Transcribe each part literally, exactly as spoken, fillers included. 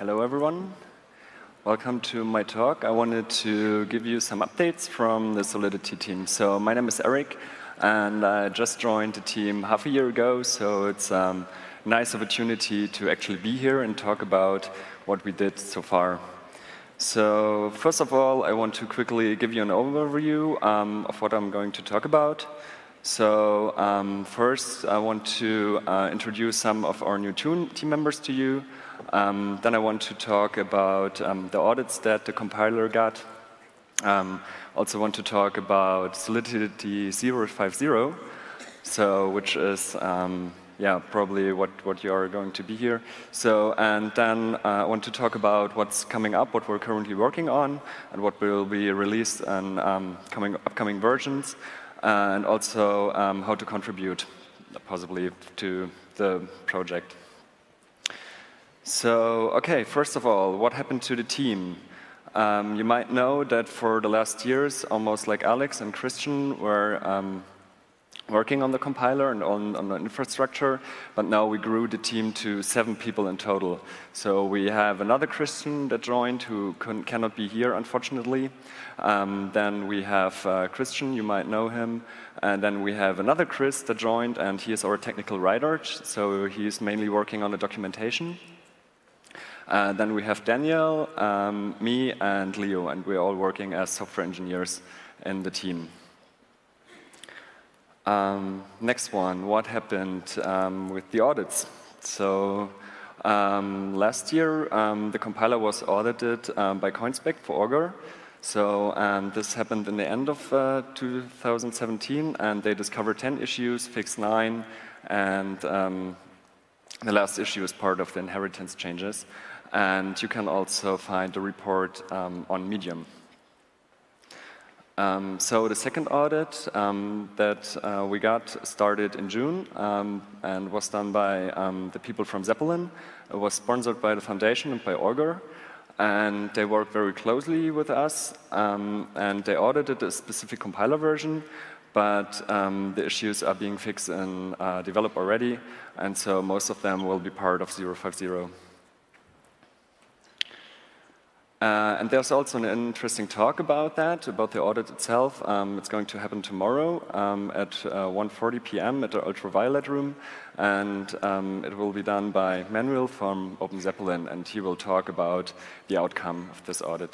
Hello, everyone. Welcome to my talk. I wanted to give you some updates from the Solidity team. So my name is Eric, and I just joined the team half a year ago, so it's um, a nice opportunity to actually be here and talk about what we did so far. So first of all, I want to quickly give you an overview um, of what I'm going to talk about. So um, first, I want to uh, introduce some of our new team members to you. Um, then I want to talk about um, the audits that the compiler got. Um, also want to talk about Solidity zero five zero, so which is um, yeah probably what what you are going to be here. So and then uh, I want to talk about what's coming up, what we're currently working on, and what will be released in um, coming upcoming versions, uh, and also um, how to contribute possibly to the project. So, okay, first of all, what happened to the team? Um, you might know that for the last years, almost like Alex and Christian were um, working on the compiler and on, on the infrastructure, but now we grew the team to seven people in total. So we have another Christian that joined who couldn't, cannot be here, unfortunately. Um, then we have uh, Christian, you might know him. And then we have another Chris that joined, and he is our technical writer, so he's mainly working on the documentation. Uh, then we have Daniel, um, me, and Leo, and we're all working as software engineers in the team. Um, next one, what happened um, with the audits? So um, last year, um, the compiler was audited um, by Coinspec for Augur. So um, this happened in the end of uh, two thousand seventeen, and they discovered ten issues, fixed nine, and um, the last issue is part of the inheritance changes. And you can also find the report um, on Medium. Um, so the second audit um, that uh, we got started in June um, and was done by um, the people from Zeppelin. It was sponsored by the foundation and by Augur. And they worked very closely with us. Um, and they audited a specific compiler version. But um, the issues are being fixed and uh, developed already. And so most of them will be part of zero five zero. Uh, and there's also an interesting talk about that, about the audit itself. Um, it's going to happen tomorrow um, at uh, one forty p m at the Ultraviolet room. And um, it will be done by Manuel from Open Zeppelin, and he will talk about the outcome of this audit.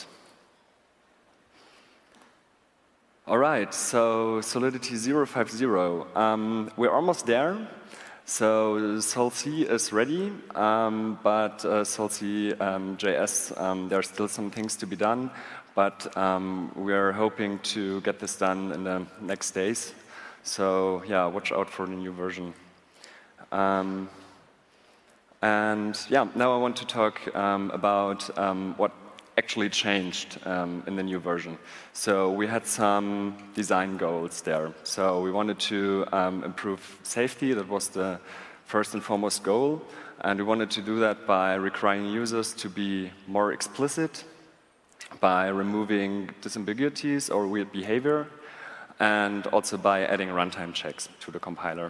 All right, so Solidity zero five zero. Um, we're almost there. So Sol C is ready, um, but uh, Sol C um, J S, um, there are still some things to be done, but um, we're hoping to get this done in the next days. So yeah, watch out for the new version. Um, and yeah, now I want to talk um, about um, what actually changed um, in the new version. So we had some design goals there. So we wanted to um, improve safety. That was the first and foremost goal. And we wanted to do that by requiring users to be more explicit, by removing disambiguities or weird behavior, and also by adding runtime checks to the compiler.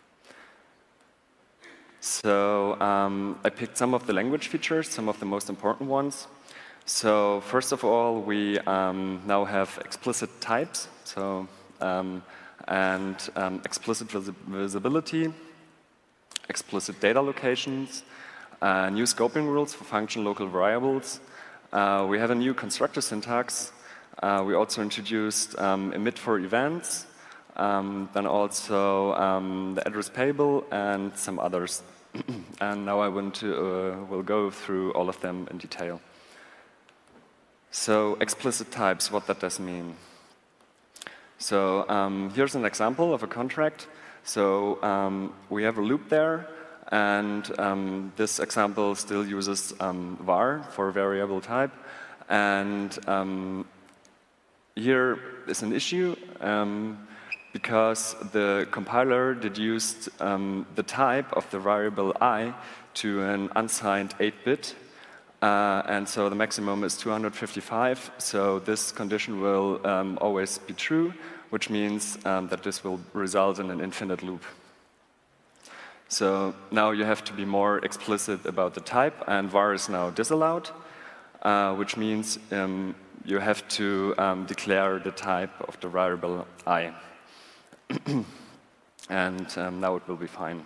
So um, I picked some of the language features, some of the most important ones. So first of all, we um, now have explicit types, so um, and um, explicit vis visibility, explicit data locations, uh, new scoping rules for function local variables. Uh, we have a new constructor syntax. Uh, we also introduced um, emit for events, um, then also um, the address payable and some others. And now I want to uh, will go through all of them in detail. So explicit types, what that does mean. So um, here's an example of a contract. So um, we have a loop there, and um, this example still uses um, var for variable type. And um, here is an issue um, because the compiler deduced um, the type of the variable I to an unsigned eight bit. Uh, and so the maximum is two hundred fifty-five, so this condition will um, always be true, which means um, that this will result in an infinite loop. So now you have to be more explicit about the type, and var is now disallowed, uh, which means um, you have to um, declare the type of the variable I. And um, now it will be fine.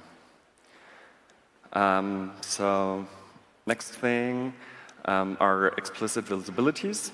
Um, so next thing um, are explicit visibilities.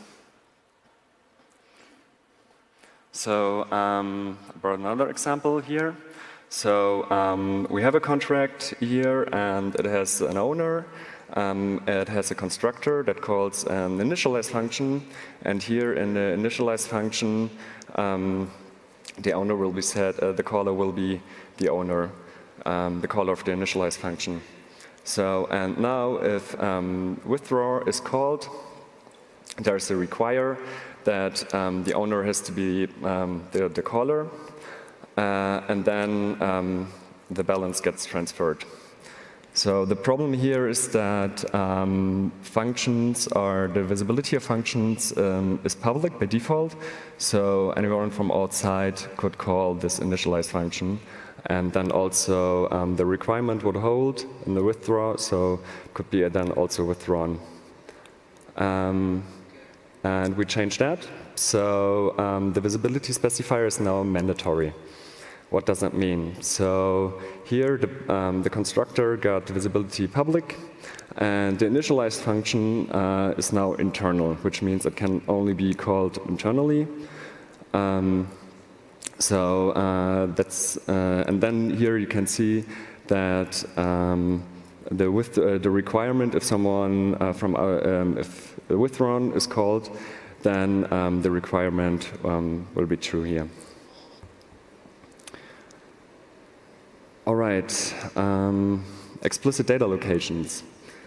So um, I brought another example here. So um, we have a contract here, and it has an owner. Um, it has a constructor that calls an initialize function, and here in the initialize function, um, the owner will be set. Uh, the caller will be the owner, um, the caller of the initialize function. So and now, if um, withdraw is called, there's a require that um, the owner has to be um, the, the caller. Uh, and then um, the balance gets transferred. So the problem here is that um, functions are, the visibility of functions um, is public by default. So anyone from outside could call this initialize function. And then also um, the requirement would hold in the withdraw, so it could be then also withdrawn. Um, and we changed that. So um, the visibility specifier is now mandatory. What does that mean? So here the, um, the constructor got visibility public, and the initialized function uh, is now internal, which means it can only be called internally. Um, so uh, that's uh, and then here you can see that um, the with uh, the requirement if someone uh, from our, um, if a withdrawn is called, then um, the requirement um, will be true here. All right, um, explicit data locations.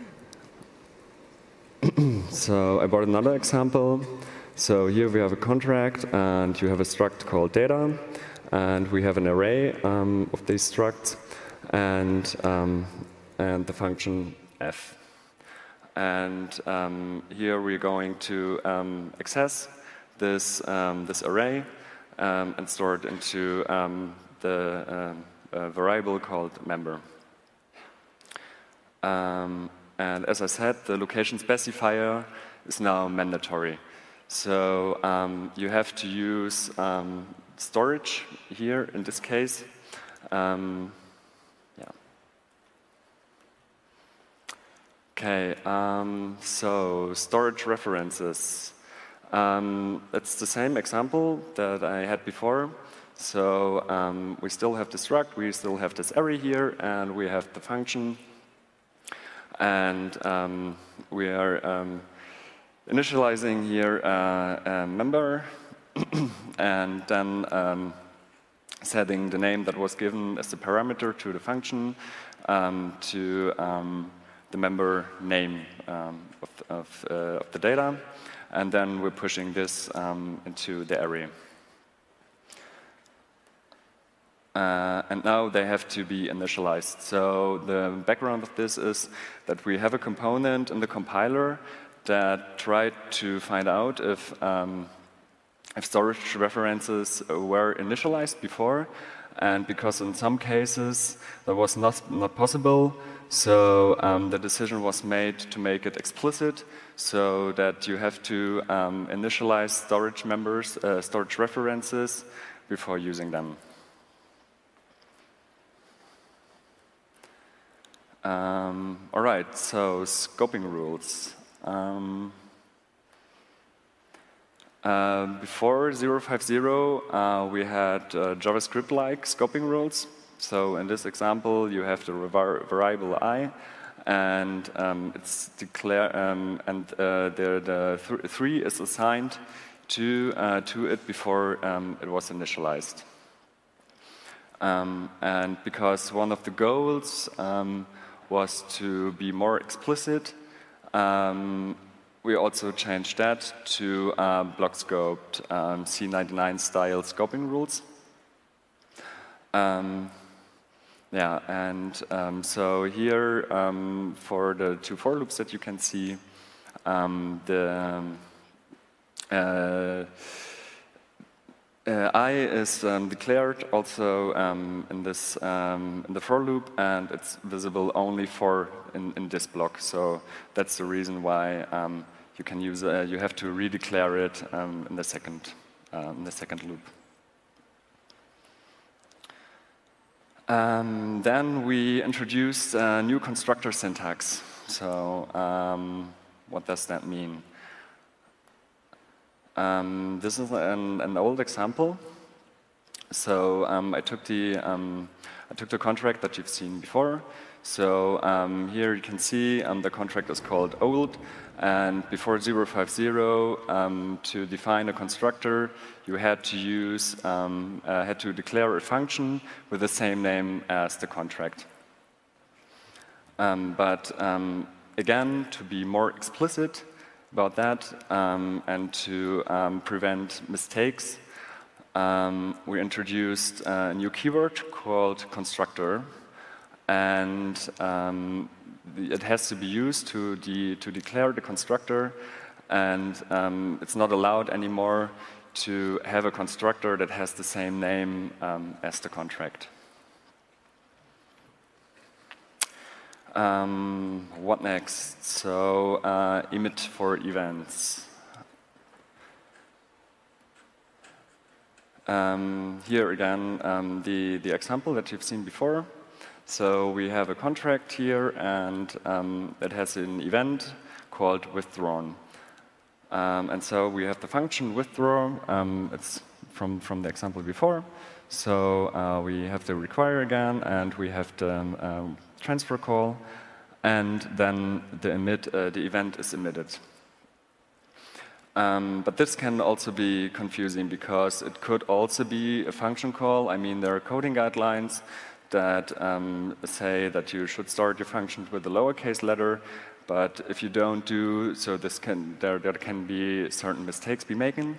So I brought another example. So here we have a contract, and you have a struct called data, and we have an array um, of these structs, and um, and the function f. And um, here we're going to um, access this um, this array um, and store it into um, the um, a variable called member. Um, and as I said, the location specifier is now mandatory. So um, you have to use um, storage here in this case. Um, yeah. Okay, um, so storage references. Um, it's the same example that I had before. So um, we still have the struct, we still have this array here, and we have the function. And um, we are um, initializing here uh, a member, and then um, setting the name that was given as the parameter to the function um, to um, the member name um, of, of, uh, of the data. And then we're pushing this um, into the array. Uh, and now they have to be initialized. So the background of this is that we have a component in the compiler that tried to find out if, um, if storage references were initialized before. And because in some cases that was not, not possible, so um, the decision was made to make it explicit, so that you have to um, initialize storage members, uh, storage references before using them. Um, all right, so scoping rules. Um, uh, before zero five zero, uh, we had uh, JavaScript-like scoping rules. So in this example, you have the variable I, and um, it's declare um, and uh, the, the th three is assigned to uh, to it before um, it was initialized. Um, and because one of the goals um, was to be more explicit, um, we also changed that to uh, block-scoped um, C ninety-nine style scoping rules. Um, yeah, and um, so here um, for the two for loops that you can see, um, the um, uh, uh, I is um, declared also um, in this um, in the for loop, and it's visible only for in, in this block. So that's the reason why um, you can use uh, you have to redeclare it um, in the second uh, in the second loop. Um, then we introduced a new constructor syntax. So um, what does that mean? Um, this is an, an old example. So um, I took the um, I took the contract that you've seen before. So um, here you can see um, the contract is called old, and before zero five zero, um, to define a constructor, you had to use um, uh, had to declare a function with the same name as the contract. Um, but um, again, to be more explicit about that um, and to um, prevent mistakes, um, we introduced a new keyword called constructor, and um, it has to be used to, de to declare the constructor, and um, it's not allowed anymore to have a constructor that has the same name um, as the contract. Um, what next? So uh, emit for events. Um, here again, um, the, the example that you've seen before. So we have a contract here, and um, it has an event called withdrawn. Um, and so we have the function withdraw. Um, it's from, from the example before. So uh, we have the require again, and we have the um, transfer call, and then the emit, uh, the event is emitted. Um, but this can also be confusing because it could also be a function call. I mean, there are coding guidelines that um, say that you should start your functions with a lowercase letter, but if you don't do so, this can there there can be certain mistakes be making.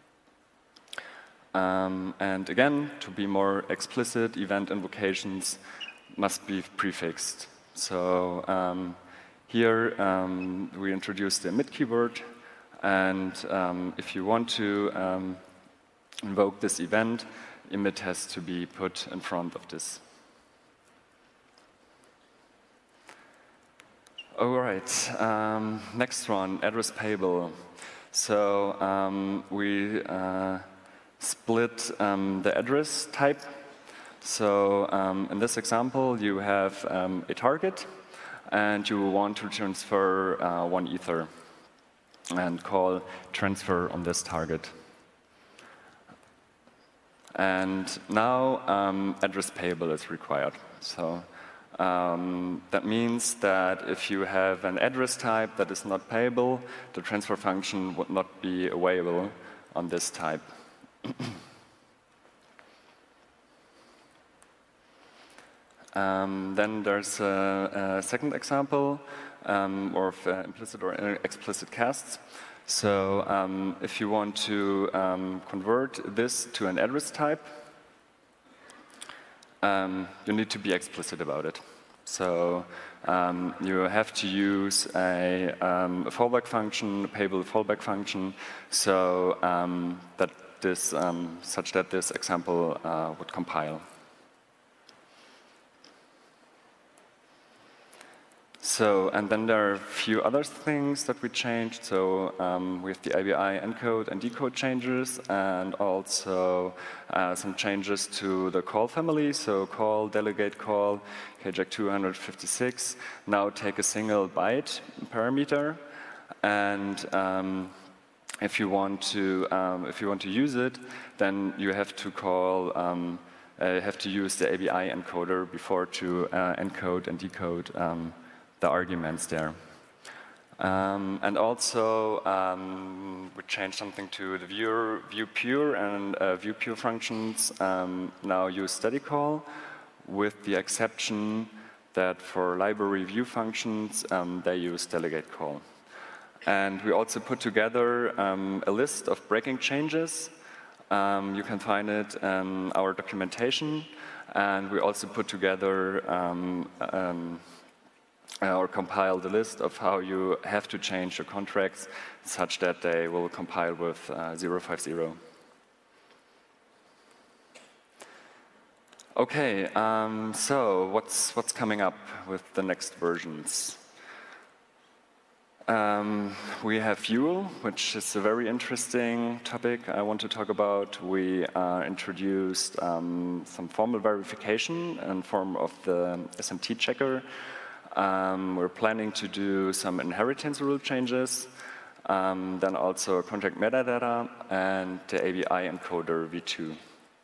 Um, and again, to be more explicit, event invocations must be prefixed. So um, here um, we introduce the emit keyword, and um, if you want to um, invoke this event, emit has to be put in front of this. All right, um, next one, address payable. So um, we uh, split um, the address type. So um, in this example, you have um, a target, and you want to transfer uh, one ether and call transfer on this target. And now um, address payable is required. So um, that means that if you have an address type that is not payable, the transfer function would not be available on this type. Um, then there's a, a second example um, of uh, implicit or explicit casts. So um, if you want to um, convert this to an address type, um, you need to be explicit about it. So um, you have to use a, um, a fallback function, a payable fallback function, so um, that this, um, such that this example uh, would compile. So, and then there are a few other things that we changed. So um, we have the A B I encode and decode changes, and also uh, some changes to the call family. So call, delegate call, K J A C two fifty-six now take a single byte parameter, and um, if you want to um, if you want to use it, then you have to call. Um, uh, have to use the A B I encoder before to uh, encode and decode um, the arguments there. Um, and also, um, we changed something to the viewer, view pure and uh, view pure functions um, now use static call, with the exception that for library view functions, um, they use delegate call. And we also put together um, a list of breaking changes. Um, you can find it in our documentation. And we also put together um, um, or compile the list of how you have to change your contracts such that they will compile with uh, zero five zero. Okay, um, so what's, what's coming up with the next versions? Um, we have Yule, which is a very interesting topic I want to talk about. We uh, introduced um, some formal verification in form of the S M T checker. Um, we're planning to do some inheritance rule changes, um, then also contract metadata, and the A B I encoder v two.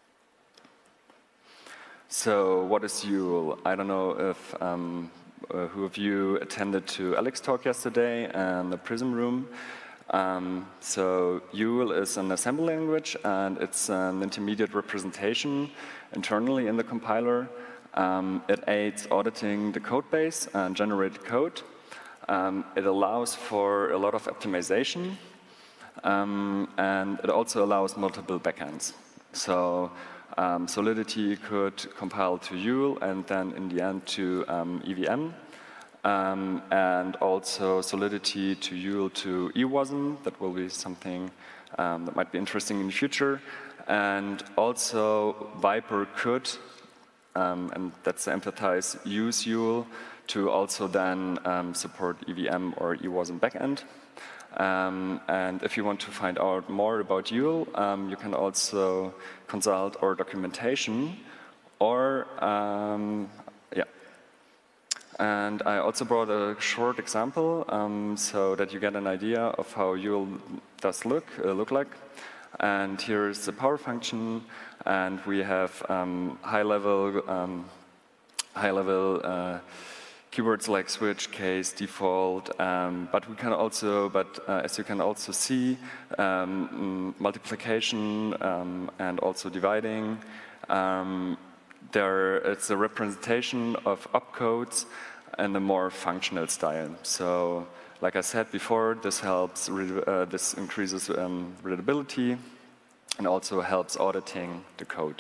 So what is Yule? I don't know if um, uh, who of you attended to Alex talk yesterday and the Prism room. Um, so Yule is an assembly language, and it's an intermediate representation internally in the compiler. Um, it aids auditing the code base and generated code. Um, it allows for a lot of optimization, um, and it also allows multiple backends. So Um, Solidity could compile to Yule and then in the end to um, E V M, um, and also Solidity to Yule to E W A S M. That will be something um, that might be interesting in the future. And also Viper could, um, and that's emphasized, use Yule to also then um, support E V M or E W A S M backend. Um, and if you want to find out more about Yule, um, you can also consult our documentation, or um, yeah. And I also brought a short example um, so that you get an idea of how Yule does look uh, look like. And here is the power function, and we have um, high-level um, high-level. Uh, keywords like switch, case, default, um, but we can also, but uh, as you can also see, um, multiplication um, and also dividing. Um, there, it's a representation of opcodes in a more functional style. So, like I said before, this helps, uh, this increases um, readability and also helps auditing the code.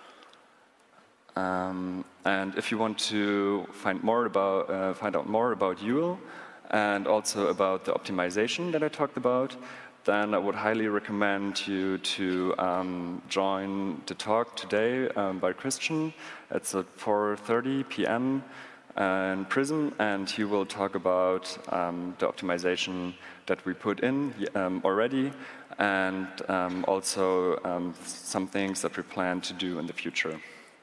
Um, and if you want to find more about, uh, find out more about Yule and also about the optimization that I talked about, then I would highly recommend you to um, join the talk today um, by Christian. It's at four thirty p m in Prism, and he will talk about um, the optimization that we put in um, already, and um, also um, some things that we plan to do in the future.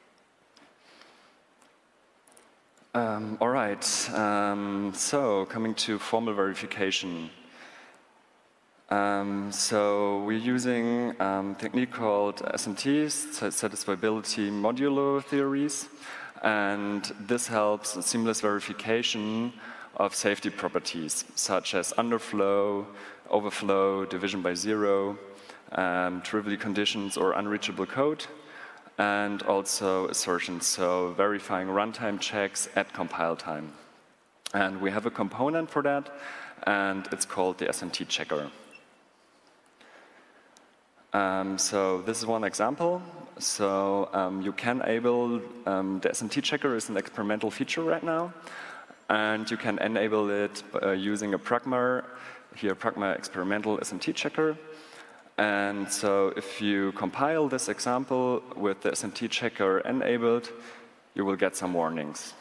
Um, all right, um, so coming to formal verification. Um, so we're using um, a technique called S M Ts, satisfiability modulo theories, and this helps seamless verification of safety properties, such as underflow, overflow, division by zero, um, trivial conditions or unreachable code, and also assertions, so verifying runtime checks at compile time. And we have a component for that, and it's called the S M T checker. Um, so this is one example. So um, you can enable, um, the S M T checker is an experimental feature right now, and you can enable it uh, using a Pragma, here Pragma experimental S M T checker. And so if you compile this example with the S M T checker enabled, you will get some warnings.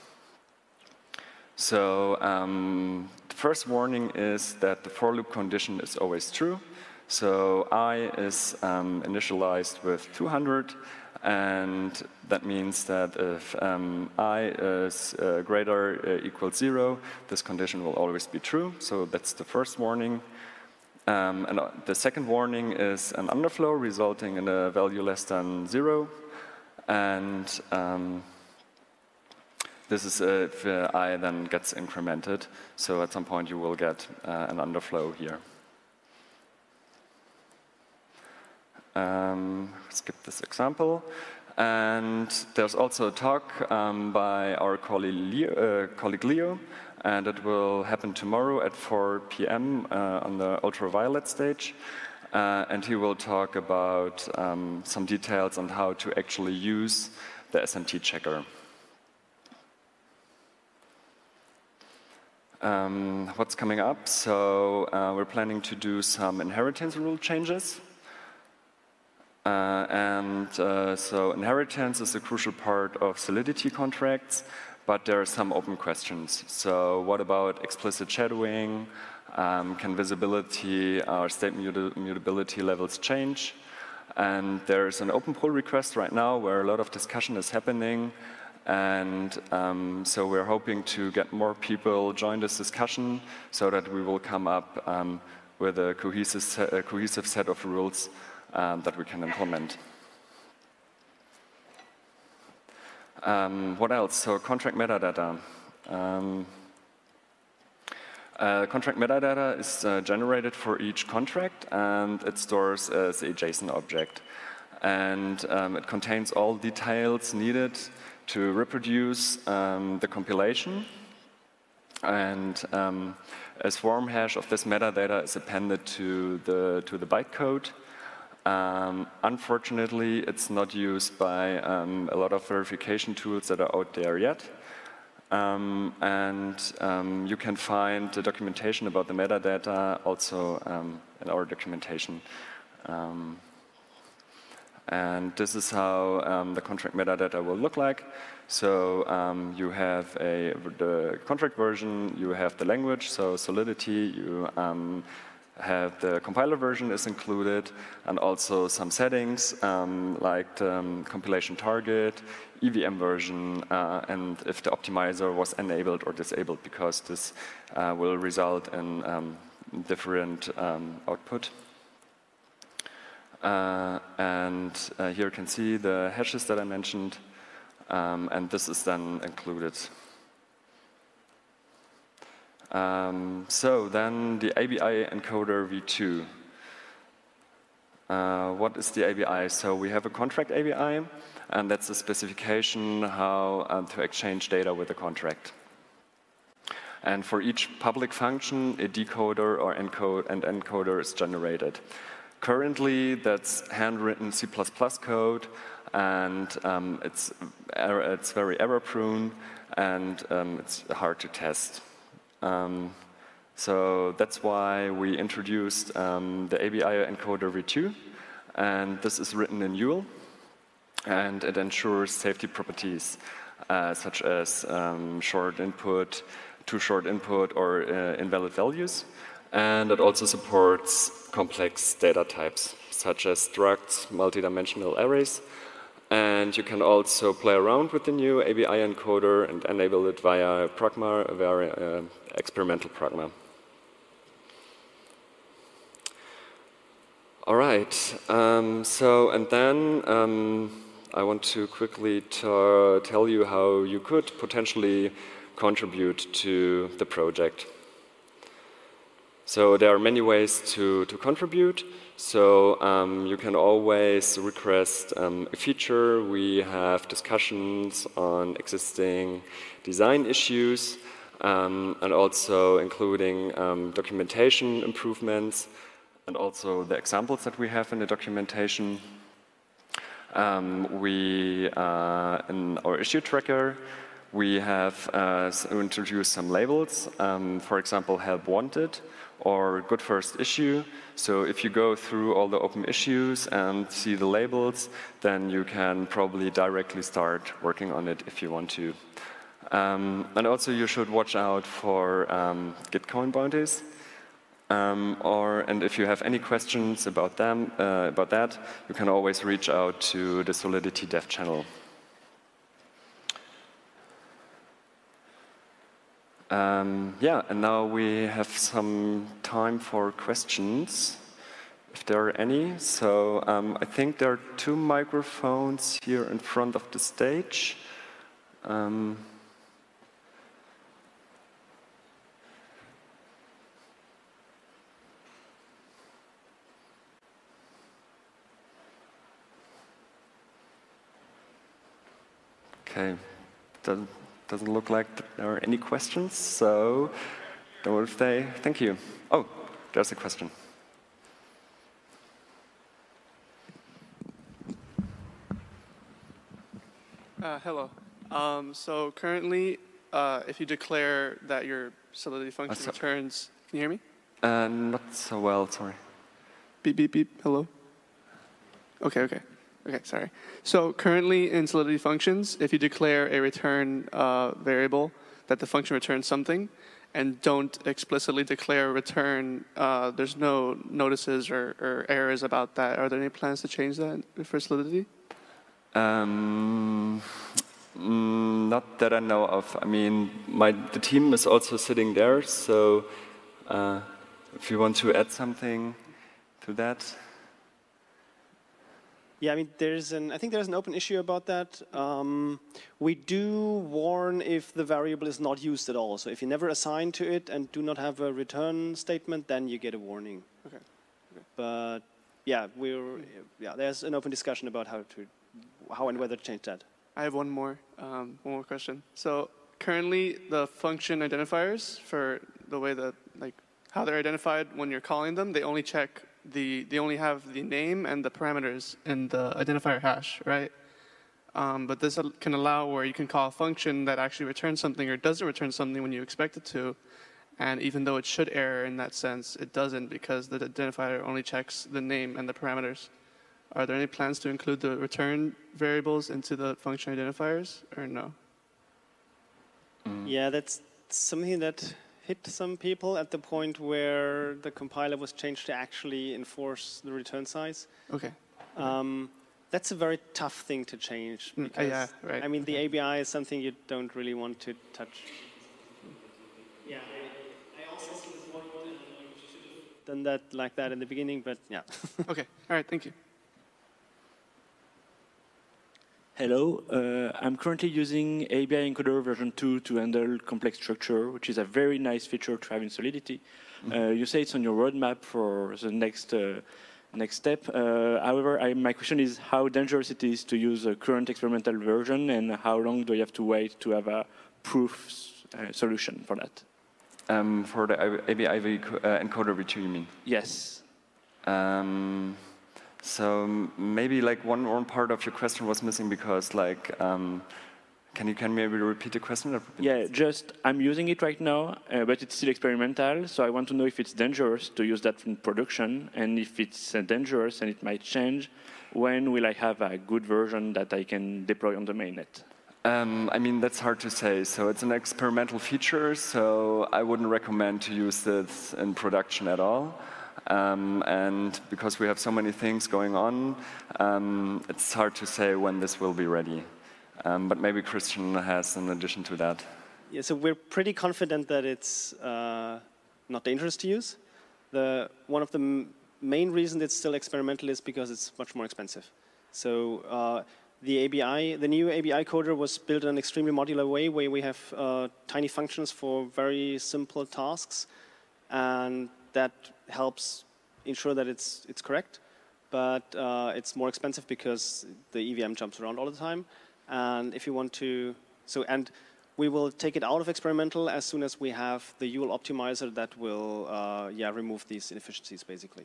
So um, the first warning is that the for loop condition is always true. So I is um, initialized with two hundred, and that means that if um, I is uh, greater uh, equals zero, this condition will always be true. So that's the first warning. Um, and the second warning is an underflow resulting in a value less than zero. And um, this is if uh, I then gets incremented. So at some point you will get uh, an underflow here. Um, skip this example. And there's also a talk um, by our colleague Leo, uh, colleague Leo, and it will happen tomorrow at four p m uh, on the ultraviolet stage. Uh, and he will talk about um, some details on how to actually use the S M T checker. Um, what's coming up? So uh, we're planning to do some inheritance rule changes. Uh, and uh, so inheritance is a crucial part of Solidity contracts, but there are some open questions. So what about explicit shadowing? Um, can visibility or state muta mutability levels change? And there's an open pull request right now where a lot of discussion is happening. And um, so we're hoping to get more people join this discussion so that we will come up um, with a cohesive, set, a cohesive set of rules um, that we can implement. Um, what else? So contract metadata. Um, uh, contract metadata is uh, generated for each contract, and it stores as a JSON object. And um, it contains all details needed to reproduce um, the compilation. And um, a swarm hash of this metadata is appended to the, to the bytecode. Um, unfortunately, it's not used by um, a lot of verification tools that are out there yet. Um, and um, you can find the documentation about the metadata also um, in our documentation. Um, and this is how um, the contract metadata will look like. So um, you have a, the contract version, you have the language, so Solidity, you um, have the compiler version is included, and also some settings um, like the um, compilation target, E V M version, uh, and if the optimizer was enabled or disabled, because this uh, will result in um, different um, output. Uh, and uh, here you can see the hashes that I mentioned, um, and this is then included. Um, so then the A B I encoder v two. Uh, what is the A B I? So we have a contract A B I, and that's a specification how um, to exchange data with the contract. And for each public function, a decoder or encode and encoder is generated. Currently, that's handwritten C plus plus code, and um, it's, it's very error-prone, and um, it's hard to test. Um, so that's why we introduced um, the A B I encoder v two, and this is written in U L, and it ensures safety properties uh, such as um, short input, too short input, or uh, invalid values, and it also supports complex data types such as structs, multidimensional arrays. And you can also play around with the new A B I encoder and enable it via Pragma, via uh, experimental Pragma. All right, um, so and then um, I want to quickly tell you how you could potentially contribute to the project. So there are many ways to, to contribute. So um, you can always request um, a feature. We have discussions on existing design issues, um, and also including um, documentation improvements, and also the examples that we have in the documentation. Um, we, uh, in our issue tracker, we have uh, introduced some labels, um, for example, help wanted, or good first issue. So if you go through all the open issues and see the labels, then you can probably directly start working on it if you want to. Um, and also you should watch out for um, Gitcoin bounties. Um, or, and if you have any questions about them, uh, about that, you can always reach out to the Solidity dev channel. Um, yeah, and now we have some time for questions, if there are any. So um, I think there are two microphones here in front of the stage. Um, okay, doesn't, doesn't look like there are any questions, so I will say thank you. Oh, there's a question. Uh, hello. Um, so currently, uh, if you declare that your Solidity function uh, so returns, can you hear me? Uh, not so well, sorry. Beep, beep, beep, hello. Okay, okay. Okay, sorry. So currently in Solidity functions, if you declare a return uh, variable that the function returns something, and don't explicitly declare return, uh, there's no notices or, or errors about that. Are there any plans to change that for Solidity? Um, mm, not that I know of. I mean, my the team is also sitting there, so uh, if you want to add something to that. Yeah, I mean, there's an. I think there's an open issue about that. Um, we do warn if the variable is not used at all. So if you never assign to it and do not have a return statement, then you get a warning. Okay. Okay. But yeah, we're yeah. There's an open discussion about how to, how and whether to change that. I have one more, um, one more question. So currently, the function identifiers for the way that like how they're identified when you're calling them, they only check. The, they only have the name and the parameters in the identifier hash, right? Um, but this can allow where you can call a function that actually returns something or doesn't return something when you expect it to. And even though it should error in that sense, it doesn't because the identifier only checks the name and the parameters. Are there any plans to include the return variables into the function identifiers or no? Mm. Yeah, that's something that hit some people at the point where the compiler was changed to actually enforce the return size. Okay. Um, that's a very tough thing to change. Because, mm, yeah, right. I mean, the A B I is something you don't really want to touch. Yeah, I, I also see this one one, and you should have done that like that in the beginning, but yeah. Okay, all right, thank you. Hello, uh, I'm currently using A B I encoder version two to handle complex structure, which is a very nice feature to have in Solidity. Mm-hmm. uh, you say it's on your roadmap for the next uh, next step. Uh, however, I, my question is how dangerous it is to use a current experimental version, and how long do you have to wait to have a proof uh, solution for that? Um, for the A B I uh, encoder v two, you mean? Yes. Um, So maybe like one, one part of your question was missing because like, um, can you can maybe repeat the question? Yeah, just I'm using it right now, uh, but it's still experimental. So I want to know if it's dangerous to use that in production, and if it's uh, dangerous and it might change, when will I have a good version that I can deploy on the mainnet? Um, I mean, that's hard to say. So it's an experimental feature, so I wouldn't recommend to use this in production at all. Um, and because we have so many things going on, um, it's hard to say when this will be ready. Um, but maybe Christian has an addition to that. Yeah, so we're pretty confident that it's uh, not dangerous to use. The, one of the m main reasons it's still experimental is because it's much more expensive. So uh, the A B I, the new A B I coder was built in an extremely modular way where we have uh, tiny functions for very simple tasks, and that helps ensure that it's it's correct. But uh, it's more expensive because the E V M jumps around all the time. And if you want to, so and we will take it out of experimental as soon as we have the U L optimizer that will, uh, yeah, remove these inefficiencies basically.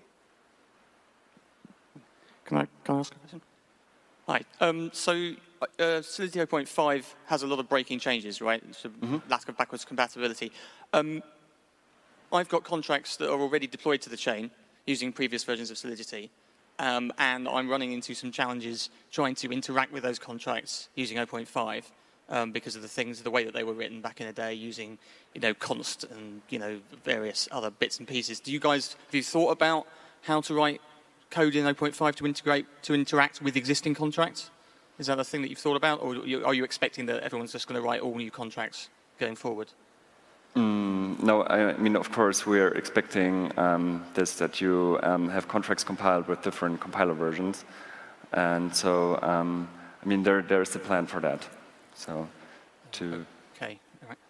Can I, can I ask a question? Hi. Um, so uh, Solidity zero point five has a lot of breaking changes, right? So mm-hmm. lack of backwards compatibility. Um, I've got contracts that are already deployed to the chain using previous versions of Solidity. Um, and I'm running into some challenges trying to interact with those contracts using zero point five um, because of the things, the way that they were written back in the day using, you know, const and, you know, various other bits and pieces. Do you guys, have you thought about how to write code in zero point five to integrate, to interact with existing contracts? Is that a thing that you've thought about, or are you expecting that everyone's just going to write all new contracts going forward? Mm, no, I mean, of course, we're expecting um, this, that you um, have contracts compiled with different compiler versions. And so, um, I mean, there, there's a plan for that. So, to... Okay, all right.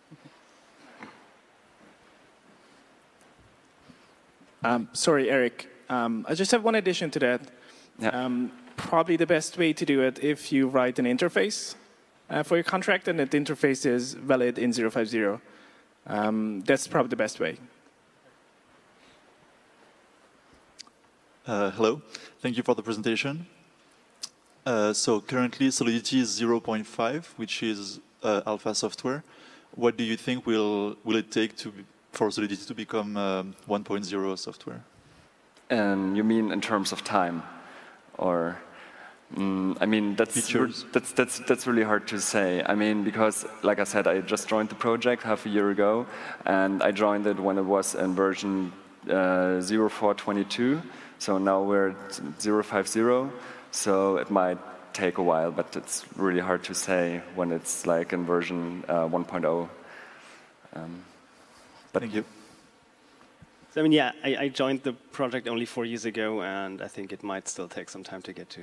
Um, sorry, Eric. Um, I just have one addition to that. Yeah. Um, probably the best way to do it if you write an interface uh, for your contract and that interface is valid in zero five zero. Um, that's probably the best way. Uh, hello, thank you for the presentation. Uh, so currently Solidity is zero point five, which is uh, alpha software. What do you think will will it take to for Solidity to become um, one point zero software? Um, you mean in terms of time, or Mm, I mean, that's, re that's, that's, that's really hard to say. I mean, because, like I said, I just joined the project half a year ago, and I joined it when it was in version uh, zero four twenty-two, so now we're at zero five zero, so it might take a while, but it's really hard to say when it's like in version uh, one point oh. Um, but Thank you. So, I mean, yeah, I, I joined the project only four years ago, and I think it might still take some time to get to.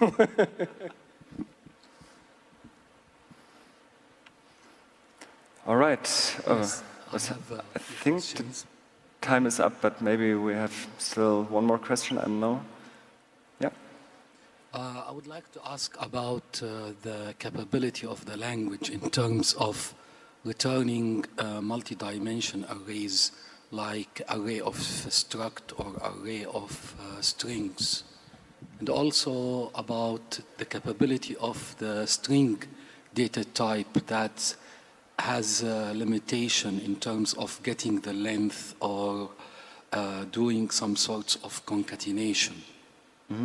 All right. Uh, Yes, I, have, uh, I think questions. the time is up, but maybe we have still one more question. I don't know. Yeah. Uh, I would like to ask about uh, the capability of the language in terms of returning uh, multi-dimension arrays like array of struct or array of uh, strings, and also about the capability of the string data type that has a limitation in terms of getting the length or uh, doing some sorts of concatenation. Mm-hmm.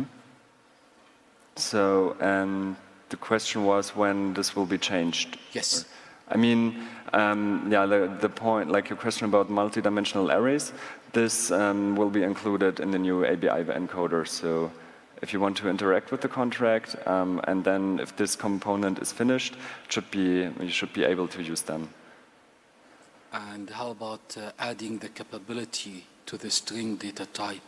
So, and the question was when this will be changed? Yes. Or, I mean, um, yeah, the, the point, like your question about multi-dimensional arrays, this um, will be included in the new A B I encoder. So if you want to interact with the contract, um, and then if this component is finished, it should be, you should be able to use them. And how about uh, adding the capability to the string data type?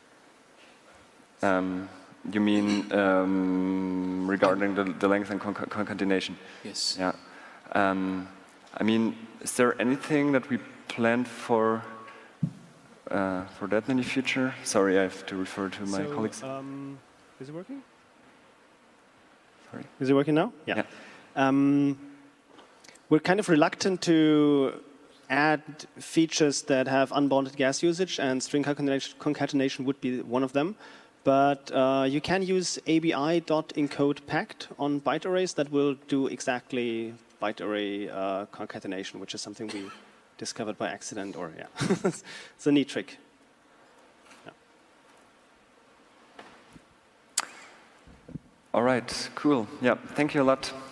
Um, you mean um, regarding the, the length and conc concatenation? Yes. Yeah. Um, I mean, is there anything that we planned for uh, for that in the future? Sorry, I have to refer to my so, colleagues. Um, is it working? Sorry. Is it working now? Yeah. yeah. Um, we're kind of reluctant to add features that have unbounded gas usage, and string concatenation, concatenation would be one of them. But uh, you can use A B I.encode packed on byte arrays that will do exactly byte array uh, concatenation, which is something we discovered by accident, or yeah, it's a neat trick. Yeah. All right, cool. Yeah, thank you a lot.